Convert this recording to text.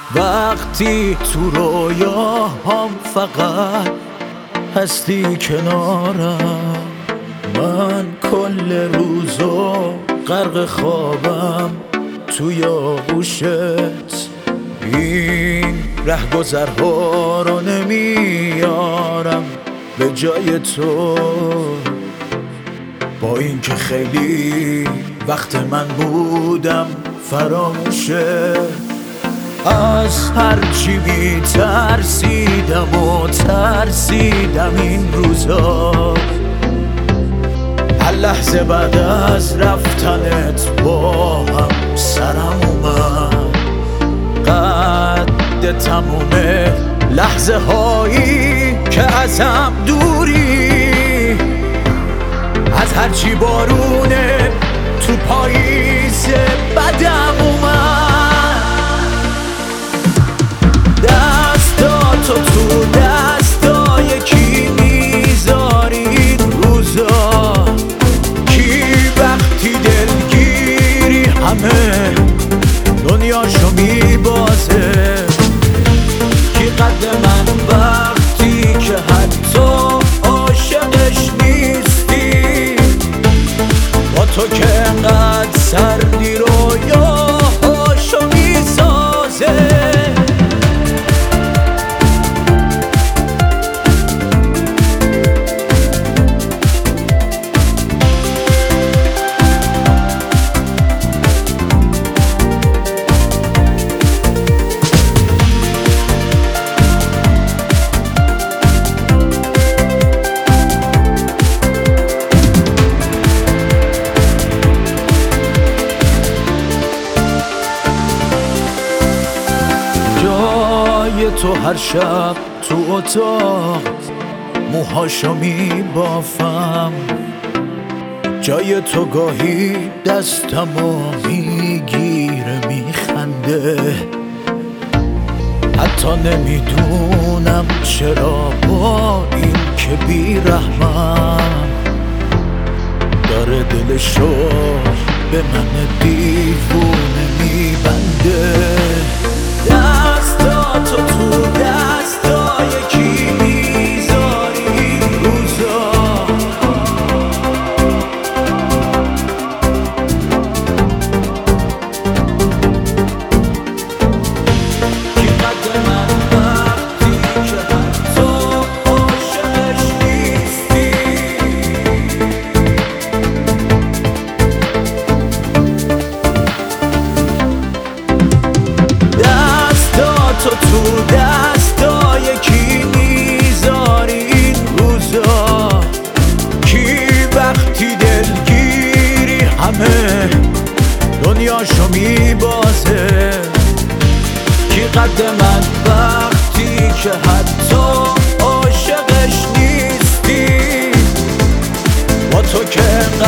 وقتی تو رویاهام فقط هستی کنارم، من کل روزو غرق خوابم توی آغوشت. این رهگذرها رو نمیارم به جای تو، با اینکه خیلی وقت من بودم فراموشه. از هرچی بی ترسیدم و ترسیدم این روزا، هر لحظه بعد از رفتنت با هم سرم اومد. قد تموم لحظه هایی که ازم دوری، از هرچی بارونه تو پاییز بدم اومد. دستاتو تو دستای کی میذاری این روزا؟ کی وقتی دلگیری همه دنیاشو میبازه؟ کی قد من وقتی که حتی عاشقش نیستی؟ با تو که انقدر سردی رویاهاشو میسازه. تو هر شب تو اتاق موهاشو میبافم، جای تو گاهی دستمو میگیره میخنده. حتی نمیدونم چرا با این که بیرحمم داره دلشو به من دیوونه میبنده. دستاتو تو دستای کی میذاری این روزا؟ کی قد من وقتی که حتی عاشقش نیستی؟ تو تو دستای کی میذاری این روزا؟ کی وقتی دلگیری همه دنیاشو میبازه؟ کی قد من وقتی که حتی عاشقش نیستی؟ با تو که